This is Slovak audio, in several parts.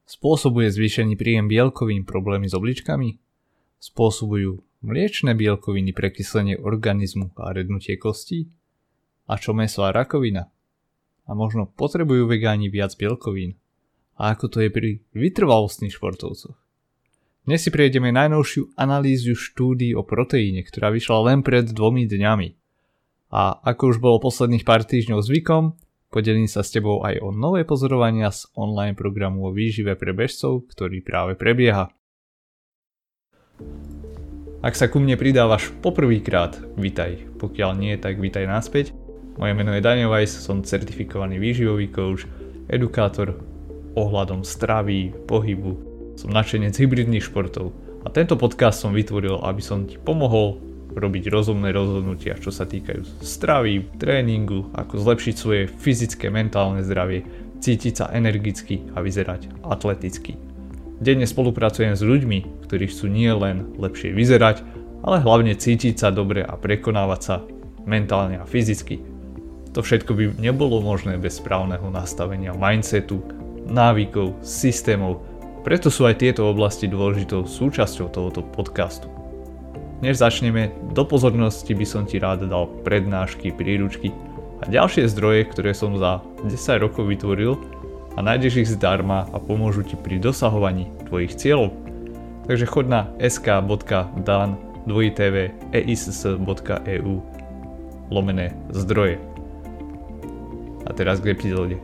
Spôsobuje zvýšený príjem bielkovín problémy s obličkami? Spôsobujú mliečne bielkoviny prekyslenie organizmu a rednutie kostí? A čo mäso a rakovina? A možno potrebujú vegáni viac bielkovín? A ako to je pri vytrvalostných športovcoch? Dnes si prejdeme najnovšiu analýzu štúdií o proteíne, ktorá vyšla len pred 2 dňami. A ako už bolo posledných pár týždňov zvykom, podelím sa s tebou aj o nové pozorovania z online programu o výžive pre bežcov, ktorý práve prebieha. Ak sa ku mne pridávaš poprvýkrát, vitaj. Pokiaľ nie, tak vitaj naspäť. Moje meno je Daniel Weiss, som certifikovaný výživový coach, edukátor ohľadom stravy, pohybu. Som nadšenec hybridných športov a tento podcast som vytvoril, aby som ti pomohol robiť rozumné rozhodnutia, čo sa týkajú stravy, tréningu, ako zlepšiť svoje fyzické, mentálne zdravie, cítiť sa energicky a vyzerať atleticky. Denne spolupracujem s ľuďmi, ktorí chcú nie len lepšie vyzerať, ale hlavne cítiť sa dobre a prekonávať sa mentálne a fyzicky. To všetko by nebolo možné bez správneho nastavenia mindsetu, návykov, systémov, preto sú aj tieto oblasti dôležitou súčasťou tohoto podcastu. Než začneme, do pozornosti by som ti rád dal prednášky, príručky a ďalšie zdroje, ktoré som za 10 rokov vytvoril a nájdeš ich zdarma a pomôžu ti pri dosahovaní tvojich cieľov. Takže choď na sk.dan.eiss.eu/zdroje. A teraz k epizóde.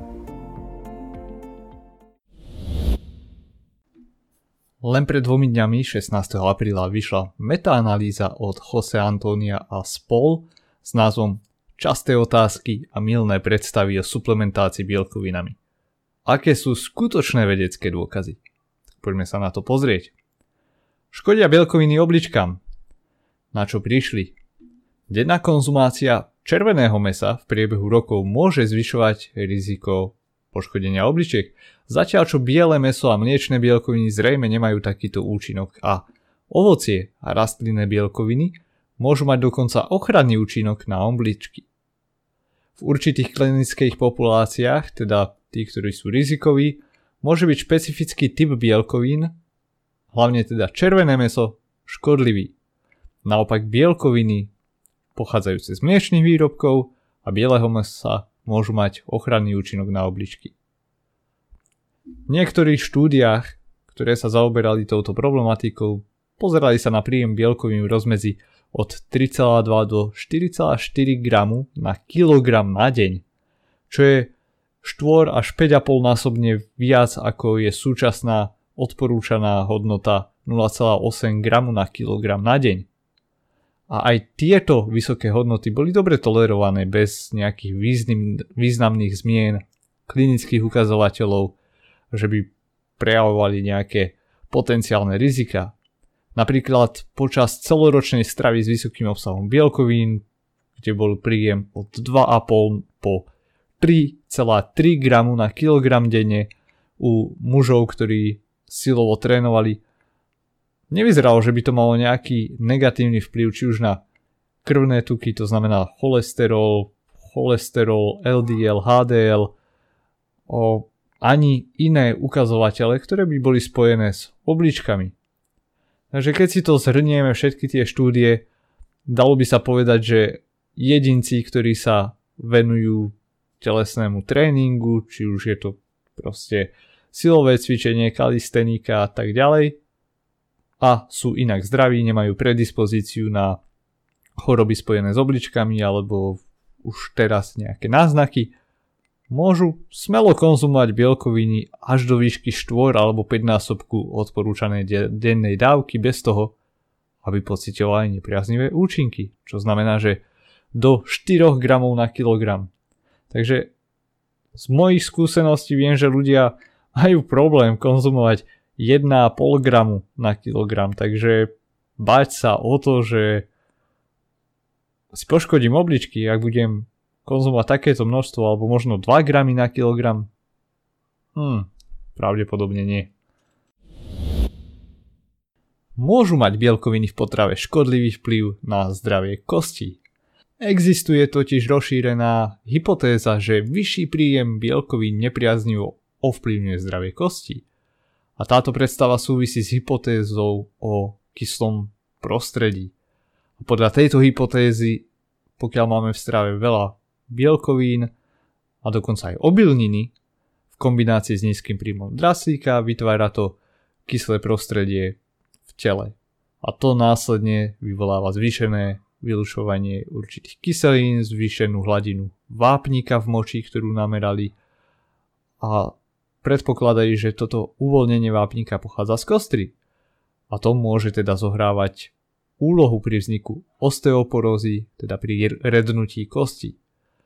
Len pred 2 dňami, 16. apríla, vyšla metaanalýza od Jose Antonia a spol s názvom Časté otázky a mylné predstavy o suplementácii bielkovinami. Aké sú skutočné vedecké dôkazy? Poďme sa na to pozrieť. Škodia bielkoviny obličkám? Na čo prišli? Denná konzumácia červeného mäsa v priebehu rokov môže zvyšovať riziko poškodenia obličiek, zatiaľ čo biele mäso a mliečne bielkoviny zrejme nemajú takýto účinok a ovocie a rastlinné bielkoviny môžu mať dokonca ochranný účinok na obličky. V určitých klinických populáciách, teda tí, ktorí sú rizikoví, môže byť špecifický typ bielkovín, hlavne teda červené mäso, škodlivý. Naopak bielkoviny pochádzajúce z mliečnych výrobkov a bieleho mäsa môžu mať ochranný účinok na obličky. V niektorých štúdiách, ktoré sa zaoberali touto problematikou, pozerali sa na príjem bielkovín v rozmedzi od 3,2 do 4,4 gramu na kilogram na deň, čo je 4 až 5,5 násobne viac ako je súčasná odporúčaná hodnota 0,8 gramu na kilogram na deň. A aj tieto vysoké hodnoty boli dobre tolerované bez nejakých významných zmien, klinických ukazovateľov, že by prejavovali nejaké potenciálne rizika. Napríklad počas celoročnej stravy s vysokým obsahom bielkovín, kde bol príjem od 2,5 po 3,3 gramu na kilogram denne u mužov, ktorí silovo trénovali, nevyzeralo, že by to malo nejaký negatívny vplyv či už na krvné tuky, to znamená cholesterol, LDL, HDL, ani iné ukazovatele, ktoré by boli spojené s obličkami. Takže keď si to zhrnieme všetky tie štúdie, dalo by sa povedať, že jedinci, ktorí sa venujú telesnému tréningu, či už je to proste silové cvičenie, kalistenika a tak ďalej, a sú inak zdraví, nemajú predispozíciu na choroby spojené s obličkami alebo už teraz nejaké náznaky, môžu smelo konzumovať bielkoviny až do výšky 4 alebo 5 násobku odporúčanej dennej dávky bez toho, aby pociťovali nepriaznivé účinky, čo znamená, že do 4 gramov na kilogram. Takže z mojich skúseností viem, že ľudia majú problém konzumovať 1,5 gramu na kilogram, takže báť sa o to, že si poškodím obličky, ak budem konzumovať takéto množstvo, alebo možno 2 gramy na kilogram, pravdepodobne nie. Môžu mať bielkoviny v potrave škodlivý vplyv na zdravie kostí. Existuje totiž rozšírená hypotéza, že vyšší príjem bielkovín nepriaznivo ovplyvňuje zdravie kostí. A táto predstava súvisí s hypotézou o kyslom prostredí. A podľa tejto hypotézy, pokiaľ máme v strave veľa bielkovín a dokonca aj obilniny v kombinácii s nízkym príjmom draslíka, vytvára to kyslé prostredie v tele. A to následne vyvoláva zvýšené vylučovanie určitých kyselín, zvýšenú hladinu vápnika v moči, ktorú namerali, a predpokladajú, že toto uvoľnenie vápnika pochádza z kostry. A to môže teda zohrávať úlohu pri vzniku osteoporózy, teda pri rednutí kosti.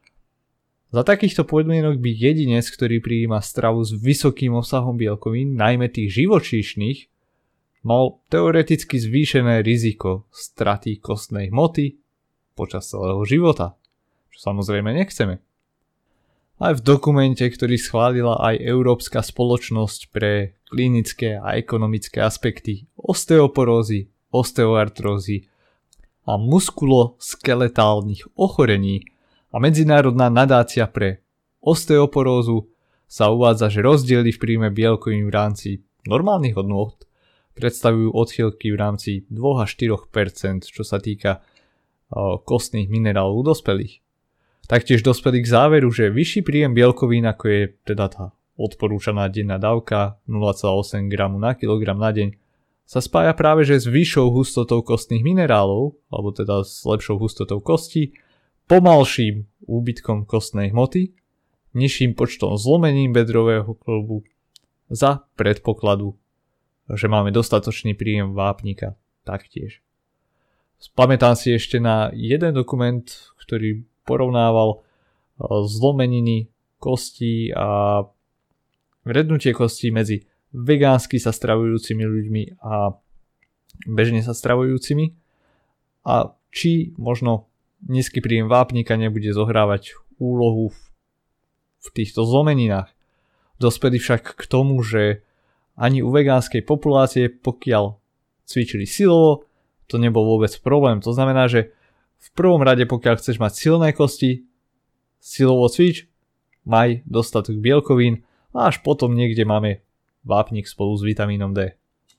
Za takýchto podmienok by jedinec, ktorý prijíma stravu s vysokým obsahom bielkovín, najmä tých živočíšnych, mal teoreticky zvýšené riziko straty kostnej hmoty počas celého života, čo samozrejme nechceme. Aj v dokumente, ktorý schválila aj Európska spoločnosť pre klinické a ekonomické aspekty osteoporózy, osteoartrózy a muskuloskeletálnych ochorení a Medzinárodná nadácia pre osteoporózu, sa uvádza, že rozdiely v príjme bielkovín v rámci normálnych hodnôt predstavujú odchýlky v rámci 2 až 4%, čo sa týka kostných minerálov u dospelých. Taktiež dospeli k záveru, že vyšší príjem bielkovín, ako je teda tá odporúčaná denná dávka 0,8 g na kilogram na deň, sa spája práve že s vyššou hustotou kostných minerálov, alebo teda s lepšou hustotou kosti, pomalším úbytkom kostnej hmoty, nižším počtom zlomením bedrového kĺbu, za predpokladu, že máme dostatočný príjem vápnika taktiež. Pamätám si ešte na jeden dokument, ktorý porovnával zlomeniny kostí a rednutie kostí medzi vegánsky sa stravujúcimi ľuďmi a bežne sa stravujúcimi, a či možno nízky príjem vápnika nebude zohrávať úlohu v týchto zlomeninách. Dospeli však k tomu, že ani u vegánskej populácie, pokiaľ cvičili silovo, to nebol vôbec problém. To znamená, že v prvom rade, pokiaľ chceš mať silné kosti, silovo cvič, maj dostatok bielkovín a až potom niekde máme vápnik spolu s vitamínom D.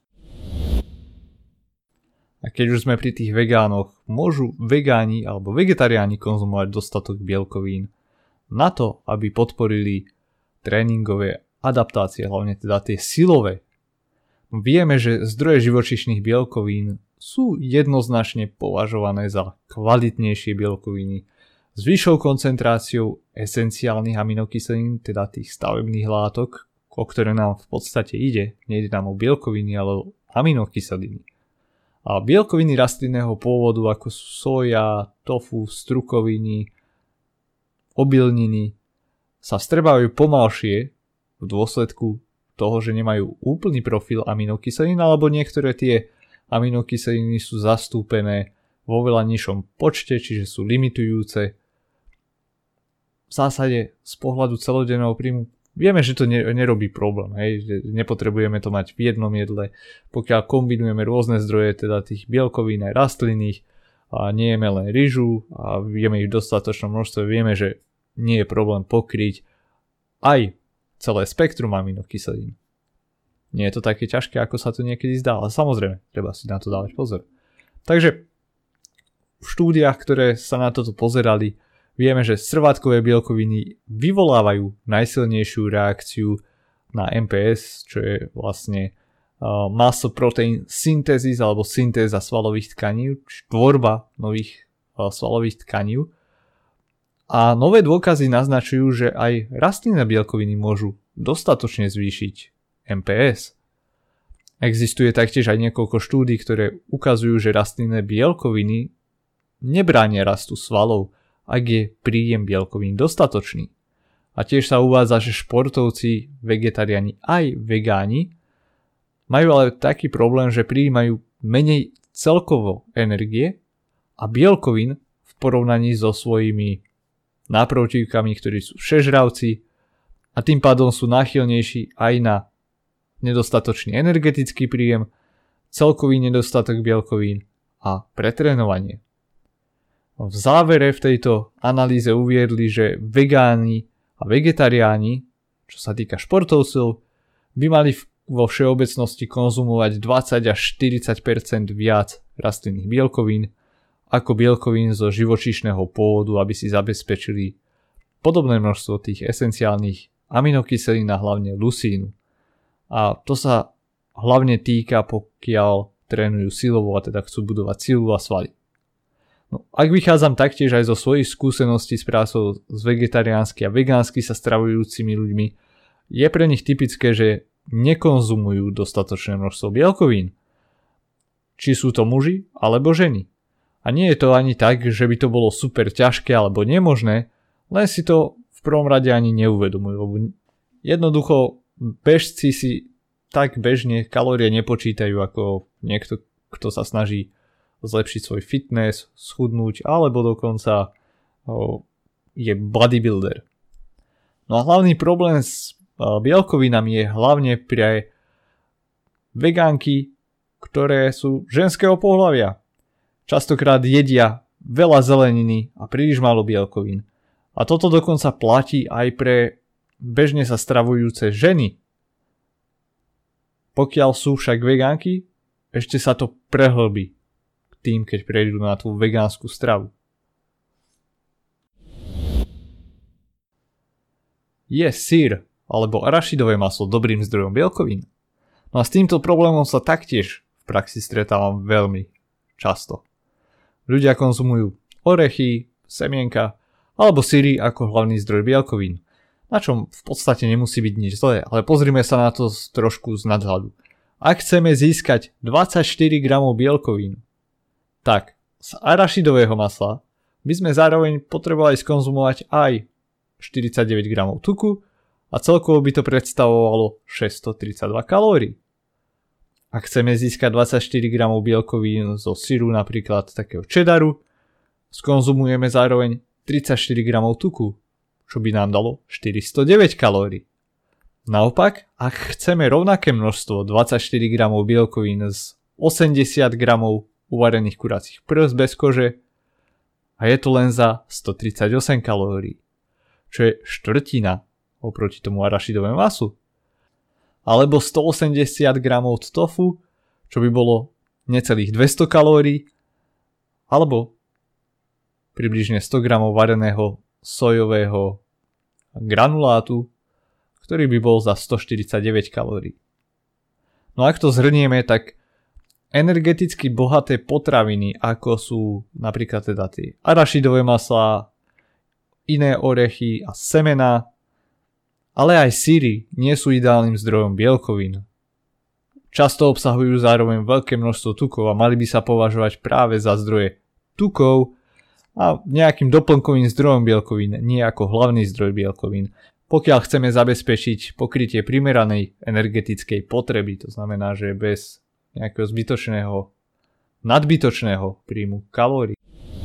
A keď už sme pri tých vegánoch, môžu vegáni alebo vegetariáni konzumovať dostatok bielkovín na to, aby podporili tréningové adaptácie, hlavne teda tie silové. Vieme, že zdroje živočíšnych bielkovín sú jednoznačne považované za kvalitnejšie bielkoviny s vyššou koncentráciou esenciálnych aminokyselín, teda tých stavebných látok, o ktoré nám v podstate ide. Nejde nám o bielkoviny, ale o aminokyseliny. A bielkoviny rastlinného pôvodu, ako sú soja, tofu, strukoviny, obilniny, sa vstrebávajú pomalšie v dôsledku toho, že nemajú úplný profil aminokyselín, alebo niektoré tie aminokyseliny sú zastúpené vo veľa nižšom počte, čiže sú limitujúce. V zásade z pohľadu celodenného príjmu vieme, že to nerobí problém, hej? Že nepotrebujeme to mať v jednom jedle. Pokiaľ kombinujeme rôzne zdroje, teda tých bielkovín aj rastlinných, a nejeme len ryžu a vieme ich v dostatočnom množstve, vieme, že nie je problém pokryť aj celé spektrum aminokyselín. Nie je to také ťažké, ako sa to niekedy zdá, ale samozrejme, treba si na to dávať pozor. Takže v štúdiách, ktoré sa na toto pozerali, vieme, že srvátkové bielkoviny vyvolávajú najsilnejšiu reakciu na MPS, čo je vlastne muscle protein synthesis alebo syntéza svalových tkaní, tvorba nových svalových tkaní. A nové dôkazy naznačujú, že aj rastlinné bielkoviny môžu dostatočne zvýšiť MPS. Existuje taktiež aj niekoľko štúdií, ktoré ukazujú, že rastlinné bielkoviny nebránia rastu svalov, ak je príjem bielkovín dostatočný. A tiež sa uvádza, že športovci, vegetariáni aj vegáni majú ale taký problém, že prijímajú menej celkovo energie a bielkovín v porovnaní so svojimi náprotivkami, ktorí sú všežravci, a tým pádom sú náchylnejší aj na nedostatočný energetický príjem, celkový nedostatok bielkovín a pretrénovanie. V závere v tejto analýze uviedli, že vegáni a vegetariáni, čo sa týka športovcov, by mali v vo všeobecnosti konzumovať 20 až 40% viac rastlinných bielkovín ako bielkovín zo živočíšneho pôvodu, aby si zabezpečili podobné množstvo tých esenciálnych aminokyselín a hlavne lusínu. A to sa hlavne týka, pokiaľ trénujú silovo a teda chcú budovať silu a svaly. No, ak vychádzam taktiež aj zo svojich skúseností s prácou s vegetariánsky a vegánsky sa stravujúcimi ľuďmi, je pre nich typické, že nekonzumujú dostatočné množstvo bielkovín. Či sú to muži alebo ženy. A nie je to ani tak, že by to bolo super ťažké alebo nemožné, len si to v prvom rade ani neuvedomujú. Jednoducho bežci si tak bežne kalórie nepočítajú ako niekto, kto sa snaží zlepšiť svoj fitness, schudnúť alebo dokonca je bodybuilder. No a hlavný problém s bielkovinami je hlavne pre vegánky, ktoré sú ženského pohlavia. Častokrát jedia veľa zeleniny a príliš málo bielkovín. A toto dokonca platí aj pre bežne sa stravujúce ženy. Pokiaľ sú však vegánky, ešte sa to prehlbí tým, keď prejdú na tú vegánsku stravu. Je syr alebo arašidové maslo dobrým zdrojom bielkovín? No a s týmto problémom sa taktiež v praxi stretávam veľmi často. Ľudia konzumujú orechy, semienka alebo syry ako hlavný zdroj bielkovín, na čom v podstate nemusí byť nič zlé, ale pozrime sa na to trošku z nadhľadu. Ak chceme získať 24 gramov bielkovín, tak z arašidového masla by sme zároveň potrebovali skonzumovať aj 49 gramov tuku a celkovo by to predstavovalo 632 kalórií. Ak chceme získať 24 gramov bielkovín zo syru, napríklad takého cheddaru, skonzumujeme zároveň 34 gramov tuku, čo by nám dalo 409 kalórií. Naopak, ak chceme rovnaké množstvo 24 gramov bielkovín z 80 gramov uvarených kuracích prs bez kože, a je to len za 138 kalórií, čo je štvrtina oproti tomu arašidovému maslu. Alebo 180 gramov tofu, čo by bolo necelých 200 kalórií, alebo približne 100 gramov vareného sojového granulátu, ktorý by bol za 149 kalórií. No ak to zhrnieme, tak energeticky bohaté potraviny, ako sú napríklad teda tie arašidové maslá, iné orechy a semená, ale aj syry nie sú ideálnym zdrojom bielkovín. Často obsahujú zároveň veľké množstvo tukov a mali by sa považovať práve za zdroje tukov a nejakým doplnkovým zdrojom bielkovín, nie ako hlavný zdroj bielkovín, pokiaľ chceme zabezpečiť pokrytie primeranej energetickej potreby, to znamená, že bez nejakého zbytočného, nadbytočného príjmu kalórií.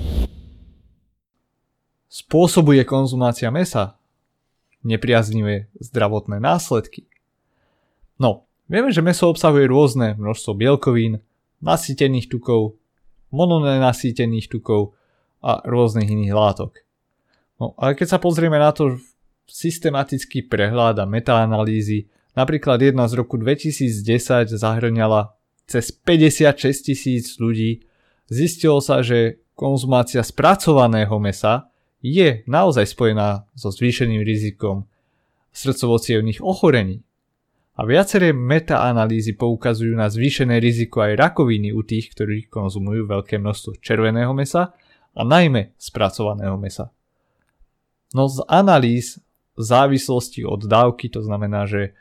Spôsobuje konzumácia mäsa nepriaznivé zdravotné následky? No, vieme, že mäso obsahuje rôzne množstvo bielkovín, nasýtených tukov, mononenasýtených tukov a rôznych iných látok. No, ale keď sa pozrieme na to systematický prehľad a metaanalýzy, napríklad jedna z roku 2010 zahŕňala cez 56 000 ľudí, zistilo sa, že konzumácia spracovaného mäsa je naozaj spojená so zvýšeným rizikom srdcovo-cievnych ochorení. A viaceré metaanalýzy poukazujú na zvýšené riziko aj rakoviny u tých, ktorí konzumujú veľké množstvo červeného mäsa a najmä spracovaného mäsa. No z analýz v závislosti od dávky, to znamená, že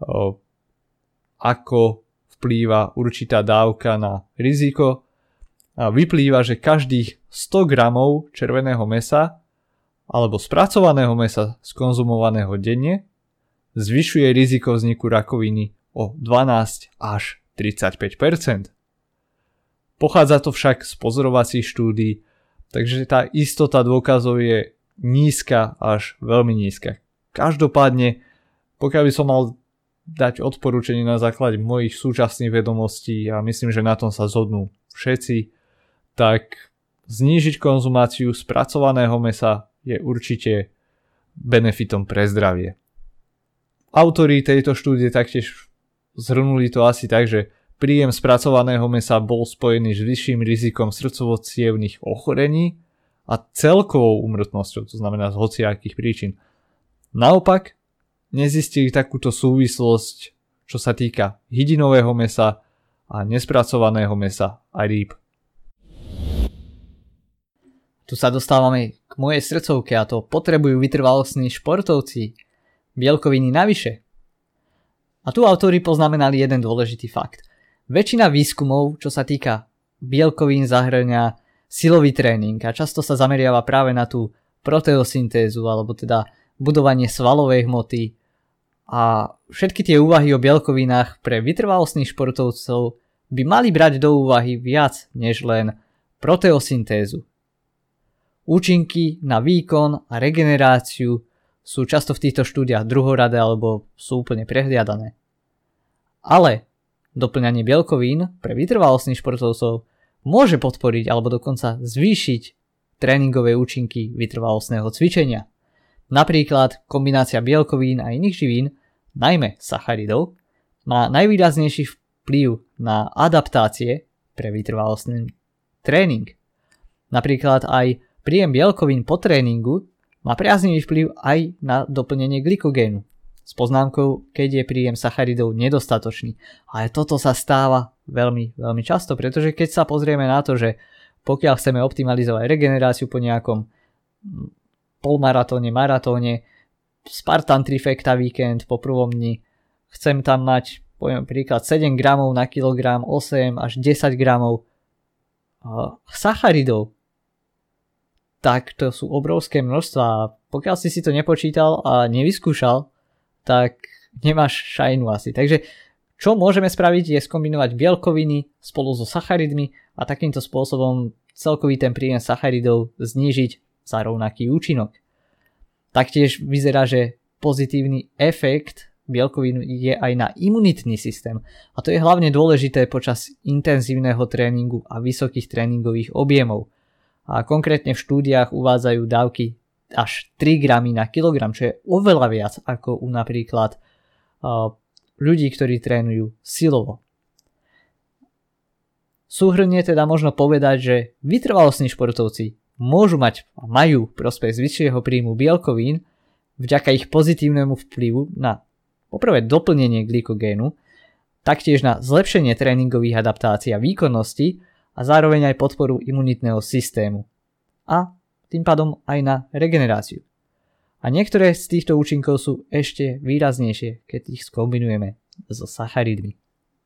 ako vplýva určitá dávka na riziko, vyplýva, že každých 100 gramov červeného mäsa alebo spracovaného mäsa skonzumovaného denne zvyšuje riziko vzniku rakoviny o 12 až 35%. Pochádza to však z pozorovacích štúdií, takže tá istota dôkazov je nízka až veľmi nízka. Každopádne, pokiaľ by som mal dať odporúčanie na základe mojich súčasných vedomostí a myslím, že na tom sa zhodnú všetci, tak znížiť konzumáciu spracovaného mäsa je určite benefitom pre zdravie. Autori tejto štúdie taktiež zhrnuli to asi tak, že príjem spracovaného mäsa bol spojený s vyšším rizikom srdcovo-cievnych ochorení a celkovou úmrtnosťou, to znamená z hociakých príčin. Naopak, nezistili takúto súvislosť, čo sa týka hydinového mäsa a nespracovaného mäsa a rýb. Tu sa dostávame k mojej srdcovke, a to potrebujú vytrvalostní športovci bielkoviny navyše. A tu autori poznamenali jeden dôležitý fakt. Väčšina výskumov, čo sa týka bielkovín, zahŕňa silový tréning a často sa zameriava práve na tú proteosyntézu, alebo teda budovanie svalovej hmoty, a všetky tie úvahy o bielkovinách pre vytrvalostných športovcov by mali brať do úvahy viac než len proteosyntézu. Účinky na výkon a regeneráciu sú často v týchto štúdiách druhoradé alebo sú úplne prehliadané. Ale doplňanie bielkovín pre vytrvalostných športovcov môže podporiť alebo dokonca zvýšiť tréningové účinky vytrvalostného cvičenia. Napríklad kombinácia bielkovín a iných živín, najmä sacharidov, má najvýraznejší vplyv na adaptácie pre vytrvalostný tréning. Napríklad aj príjem bielkovín po tréningu má priaznivý vplyv aj na doplnenie glykogénu. S poznámkou, keď je príjem sacharidov nedostatočný. Ale toto sa stáva veľmi, veľmi často, pretože keď sa pozrieme na to, že pokiaľ chceme optimalizovať regeneráciu po nejakom polmaratóne, maratóne, Spartan Trifecta víkend po prvom dni, chcem tam mať, poviem príklad, 7 gramov na kilogram, 8 až 10 gramov sacharidov, tak to sú obrovské množstva a pokiaľ si to nepočítal a nevyskúšal, tak nemáš šajnu asi. Takže čo môžeme spraviť je skombinovať bielkoviny spolu so sacharidmi a takýmto spôsobom celkový ten príjem sacharidov znížiť za rovnaký účinok. Taktiež vyzerá, že pozitívny efekt bielkovín je aj na imunitný systém a to je hlavne dôležité počas intenzívneho tréningu a vysokých tréningových objemov. A konkrétne v štúdiách uvádzajú dávky až 3 gramy na kilogram, čo je oveľa viac ako u napríklad ľudí, ktorí trénujú silovo. Súhrne teda možno povedať, že vytrvalostní športovci môžu mať a majú prospech z vyššieho príjmu bielkovín vďaka ich pozitívnemu vplyvu na poprvé doplnenie glykogénu, taktiež na zlepšenie tréningových adaptácií a výkonnosti a zároveň aj podporu imunitného systému a tým pádom aj na regeneráciu. A niektoré z týchto účinkov sú ešte výraznejšie, keď ich skombinujeme so sacharidmi.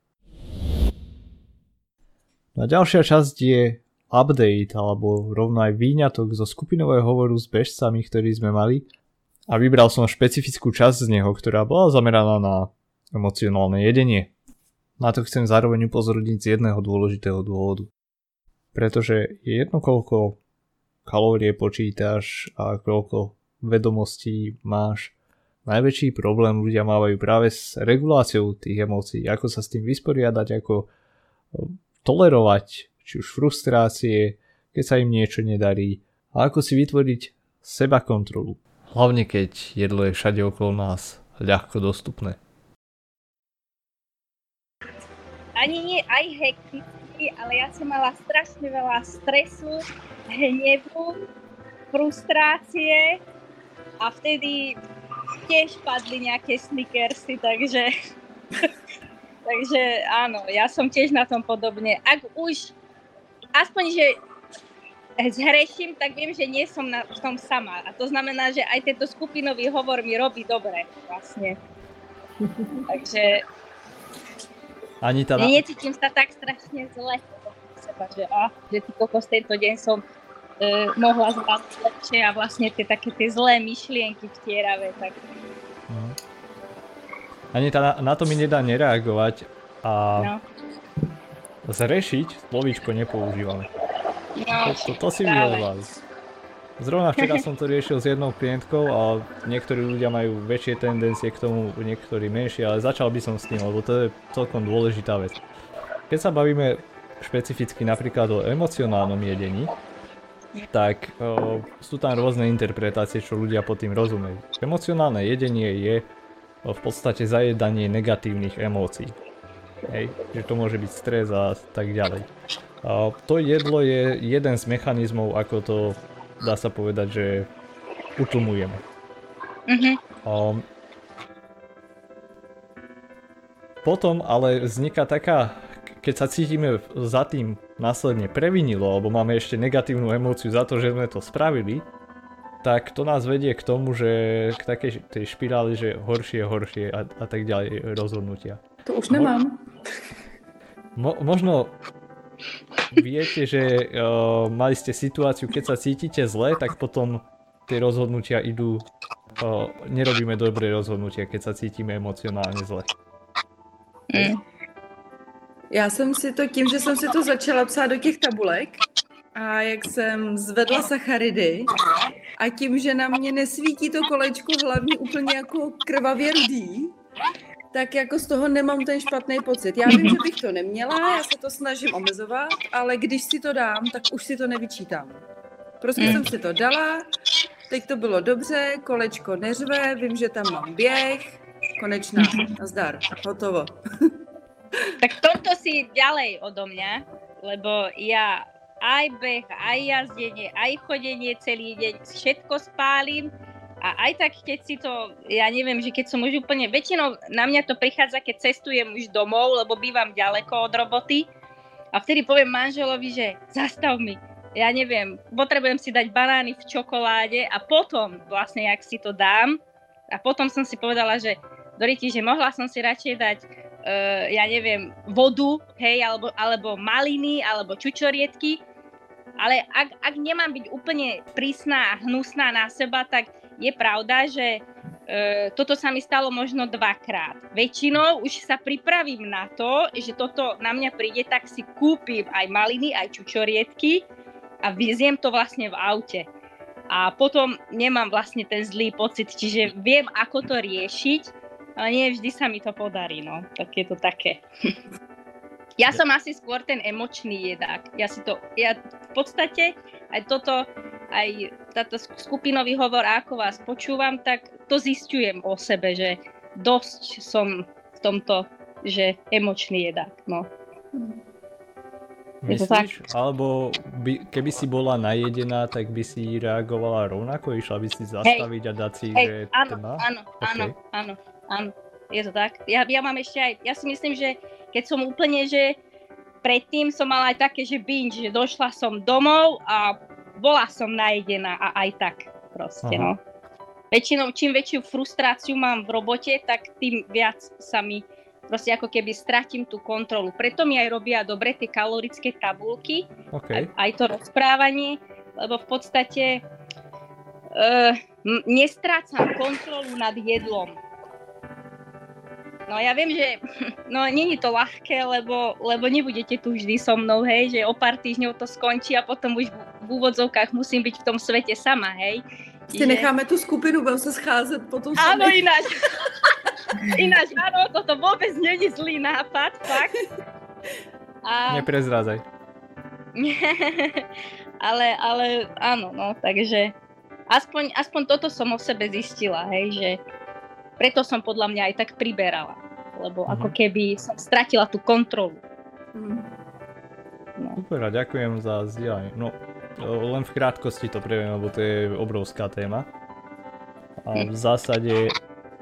No a ďalšia časť je update alebo rovno aj výňatok zo skupinového hovoru s bežcami, ktorý sme mali, a vybral som špecifickú časť z neho, ktorá bola zameraná na emocionálne jedenie. Na to chcem zároveň upozorniť z jedného dôležitého dôvodu. Pretože je jedno, koľko kalórie počítaš a koľko vedomostí máš. Najväčší problém ľudia mávajú práve s reguláciou tých emócií, ako sa s tým vysporiadať, ako tolerovať či už frustrácie, keď sa im niečo nedarí, a ako si vytvoriť seba kontrolu. Hlavne keď jedlo je všade okolo nás ľahko dostupné. Ani nie aj hekticky, ale ja som mala strašne veľa stresu, hnevu, frustrácie a vtedy tiež padli nejaké snickersy, takže áno, ja som tiež na tom podobne. Ak už aspoň, že zhreším, tak viem, že nie som v tom sama. A to znamená, že aj tento skupinový hovor mi robí dobre vlastne. Takže necítim sa tak strašne zle seba, že ty kokos, tento deň som mohla zvládať lepšie a vlastne tie zlé myšlienky vtieravé. Tak. Anita, na to mi nedá nereagovať a zrešiť slovíčko nepoužívame. To si vyhovali. Zrovna včera som to riešil s jednou klientkou a niektorí ľudia majú väčšie tendencie k tomu, niektorí menšie, ale začal by som s tým, lebo to je celkom dôležitá vec. Keď sa bavíme špecificky napríklad o emocionálnom jedení, tak sú tam rôzne interpretácie, čo ľudia pod tým rozumejú. Emocionálne jedenie je v podstate zajedanie negatívnych emócií. Hej, že to môže byť stres a tak ďalej. To jedlo je jeden z mechanizmov, ako to dá sa povedať, že utlmujeme. Potom ale vzniká taká, keď sa cítime za tým následne previnilo, alebo máme ešte negatívnu emóciu za to, že sme to spravili, tak to nás vedie k tomu, že k takej tej špiráli, že horšie a tak ďalej rozhodnutia. To už nemám. Možno viete, že mali ste situáciu, keď sa cítite zle, tak potom tie rozhodnutia idú, nerobíme dobré rozhodnutia, keď sa cítime emocionálne zle. Já jsem si to tím, že jsem si to začala psát do těch tabulek a jak jsem zvedla sacharidy a tím, že na mě nesvítí to kolečko hlavně úplně jako krvavě rudý, tak jako z toho nemám ten špatný pocit. Já vím, že bych to neměla, já se to snažím omezovat, ale když si to dám, tak už si to nevyčítám. Prostě jsem si to dala, teď to bylo dobře, kolečko neřve, vím, že tam mám běh, konečná, nazdar, hotovo. Tak tomto si ďalej odo mňa, lebo ja aj beh, aj jazdenie, aj chodenie celý deň, všetko spálim a aj tak, keď si to, ja neviem, že keď som už úplne, väčšinou na mňa to prichádza, keď cestujem už domov, lebo bývam ďaleko od roboty a vtedy poviem manželovi, že zastav mi, ja neviem, potrebujem si dať banány v čokoláde a potom vlastne, jak si to dám a potom som si povedala, že Doriti, že mohla som si radšej dať ja neviem, vodu, hej, alebo maliny, alebo čučoriedky, ale ak nemám byť úplne prísna a hnusná na seba, tak je pravda, že toto sa mi stalo možno 2-krát. Väčšinou už sa pripravím na to, že toto na mňa príde, tak si kúpim aj maliny, aj čučoriedky a vyziem to vlastne v aute. A potom nemám vlastne ten zlý pocit, čiže viem, ako to riešiť, ale nie vždy sa mi to podarí, no. Tak je to také. Ja som asi skôr ten emočný jedák. Ja v podstate aj toto, aj táto skupinový hovor, ako vás počúvam, tak to zisťujem o sebe, že dosť som v tomto, že emočný jedák, no. Myslíš? Alebo keby si bola najedená, tak by si reagovala rovnako? Išla by si zastaviť a dať si, že áno, je to tak. Ja mám ešte aj, ja si myslím, že keď som úplne, že predtým som mala aj také, že binge, že došla som domov a bola som najedená a aj tak proste, no. Väčšinou, čím väčšiu frustráciu mám v robote, tak tým viac sa mi proste ako keby stratím tú kontrolu. Preto mi aj robia dobre tie kalorické tabulky, aj to rozprávanie, lebo v podstate nestrácam kontrolu nad jedlom. No ja viem, že nie je to ľahké, lebo nebudete tu vždy so mnou, hej, že o pár týždňov to skončí a potom už v úvodzovkách musím byť v tom svete sama, hej. Si necháme tú skupinu, budem sa scházet potom sami. Áno, ináč, áno, toto vôbec nie je zlý nápad, fakt. Neprezrádzaj. ale áno, no, takže aspoň toto som o sebe zistila, hej, že preto som podľa mňa aj tak priberala, lebo ako keby som stratila tú kontrolu. No. Super, a ďakujem za zdieľanie. No, len v krátkosti to previem, lebo to je obrovská téma. A v zásade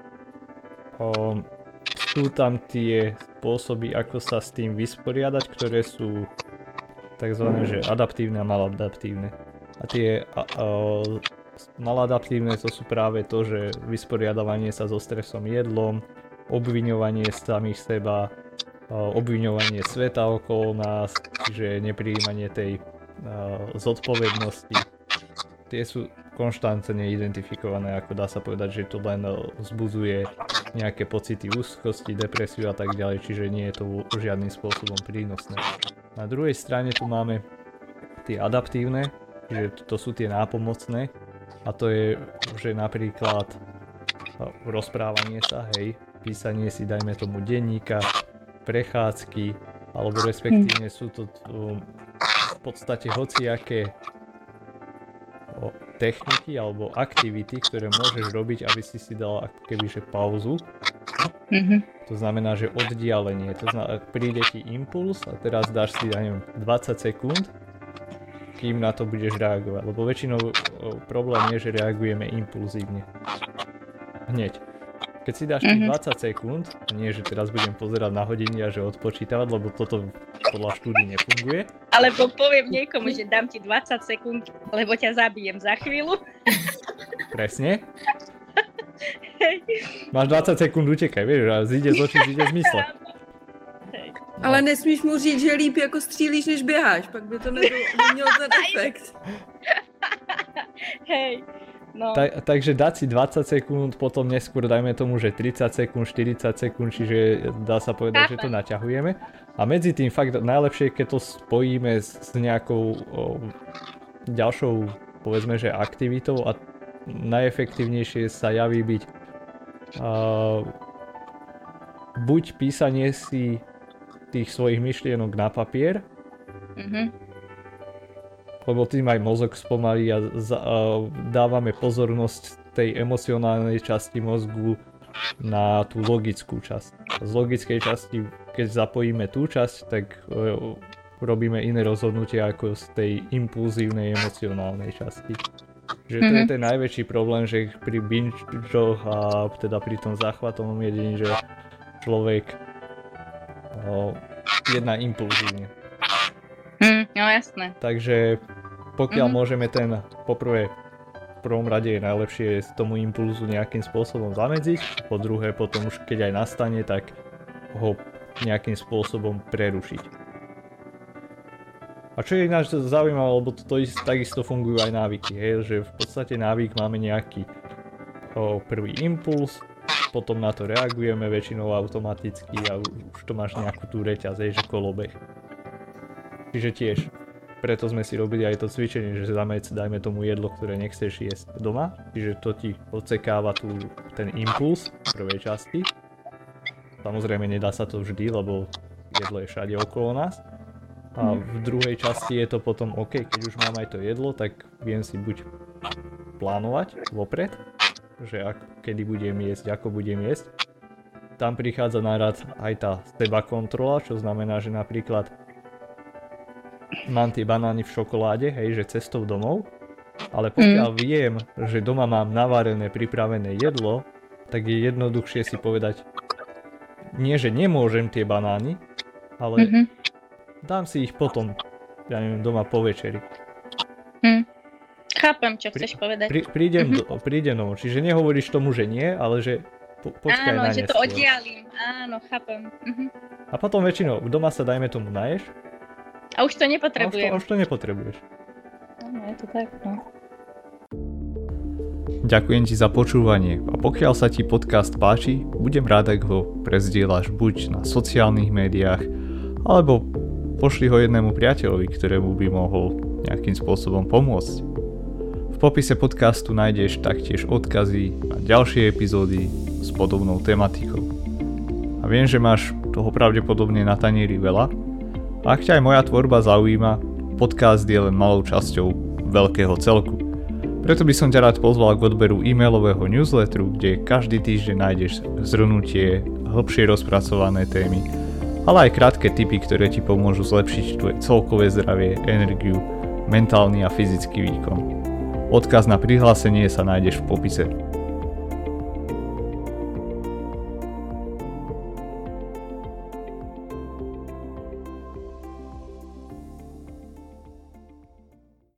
sú tam tie spôsoby, ako sa s tým vysporiadať, ktoré sú takzvané, že adaptívne a maladaptívne. A tie maladaptívne to sú práve to, že vysporiadavanie sa so stresom jedlom, obviňovanie samých seba, obviňovanie sveta okolo nás, čiže neprijímanie tej zodpovednosti. Tie sú konštantne identifikované, ako dá sa povedať, že to len vzbudzuje nejaké pocity úzkosti, depresiu a tak ďalej, čiže nie je to žiadnym spôsobom prínosné. Na druhej strane tu máme tie adaptívne, že to sú tie nápomocné, a to je, že napríklad rozprávanie sa, hej, písanie si, dajme tomu, denníka, prechádzky, alebo respektíve sú to v podstate hociaké techniky alebo aktivity, ktoré môžeš robiť, aby si dal ako kebyže pauzu To znamená, že oddialenie. To znamená, príde ti impuls a teraz dáš si, 20 sekúnd, kým na to budeš reagovať. Lebo väčšinou problém je, že reagujeme impulzívne. Hneď. Keď si dáš 20 sekúnd, nie že teraz budem pozerať na hodiny a že odpočítavať, lebo toto podľa štúdií nefunguje. Alebo poviem niekomu, že dám ti 20 sekúnd, lebo ťa zabijem za chvíľu. Presne. Máš 20 sekúnd, utekaj, vieš, a zíde z očí, zíde z mysle. Ale nesmíš mu říct, že líp jako střílíš, než běháš, pak by to nemělo ten efekt. Hej, no. Takže dať si 20 sekúnd, potom neskôr dajme tomu, že 30 sekúnd, 40 sekúnd, čiže dá sa povedať, že to naťahujeme. A medzi tým fakt najlepšie, keď to spojíme s nejakou ďalšou, povedzme, že aktivitou a najefektívnejšie sa javí byť buď písanie si tých svojich myšlienok na papier, lebo tým aj mozog spomalí a dávame pozornosť tej emocionálnej časti mozgu na tú logickú časť. Z logickej časti, keď zapojíme tú časť, tak robíme iné rozhodnutia ako z tej impulzívnej emocionálnej časti. Že to je ten najväčší problém, že pri binge-och a teda pri tom záchvatovom jedení, že človek jedná impulzívne. No jasné. Takže pokiaľ môžeme poprvé v prvom rade je najlepšie tomu impulzu nejakým spôsobom zamedziť, po druhé potom už keď aj nastane, tak ho nejakým spôsobom prerušiť. A čo je ináč zaujímavé, lebo takisto fungujú aj návyky, že v podstate návyk máme nejaký prvý impuls, potom na to reagujeme väčšinou automaticky a už to máš nejakú tú reťaz, že kolobeh. Čiže tiež, preto sme si robili aj to cvičenie, že dajme tomu jedlo, ktoré nechceš jesť doma, čiže to ti odsekáva ten impuls v prvej časti. Samozrejme nedá sa to vždy, lebo jedlo je všade okolo nás. A v druhej časti je to potom OK, keď už mám aj to jedlo, tak viem si buď plánovať vopred, že kedy budem jesť, ako budem jesť. Tam prichádza na rad aj tá seba kontrola, čo znamená, že napríklad mám tie banány v šokoláde, že cestou domov, ale pokiaľ viem, že doma mám navarené, pripravené jedlo, tak je jednoduchšie si povedať, nie že nemôžem tie banány, ale dám si ich potom, doma po večeri. Chápem, čo chceš povedať. Prídem domov, čiže nehovoríš tomu, že nie, ale že počkaj na neskôr. Áno, že to oddialím, áno, chápem. A potom väčšinou doma sa dajme tomu naješ. A už to nepotrebujem. A už to nepotrebuješ. Áno, je to tak, no. Ďakujem ti za počúvanie a pokiaľ sa ti podcast páči, budem rád, ak ho prezdieľaš buď na sociálnych médiách, alebo pošli ho jednému priateľovi, ktorému by mohol nejakým spôsobom pomôcť. V popise podcastu nájdeš taktiež odkazy na ďalšie epizódy s podobnou tematikou. A viem, že máš toho pravdepodobne na tanieri veľa. A ak ťa aj moja tvorba zaujíma, podcast je len malou časťou veľkého celku. Preto by som ťa rád pozval k odberu e-mailového newsletteru, kde každý týždeň nájdeš zhrnutie, hlbšie rozpracované témy, ale aj krátke tipy, ktoré ti pomôžu zlepšiť tvoje celkové zdravie, energiu, mentálny a fyzický výkon. Odkaz na prihlásenie sa nájdeš v popise.